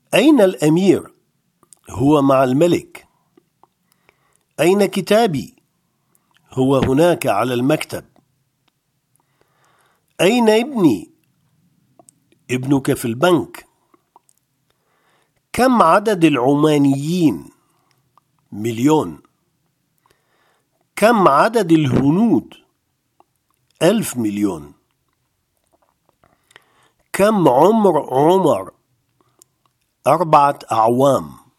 أين الأمير؟ هو مع الملك. أين كتابي؟ هو هناك على المكتب. أين ابني؟ ابنك في البنك. كم عدد العمانيين؟ 1,000,000. كم عدد الهنود؟ 1,000,000,000. كم عمر عمر؟ 4 أعوام.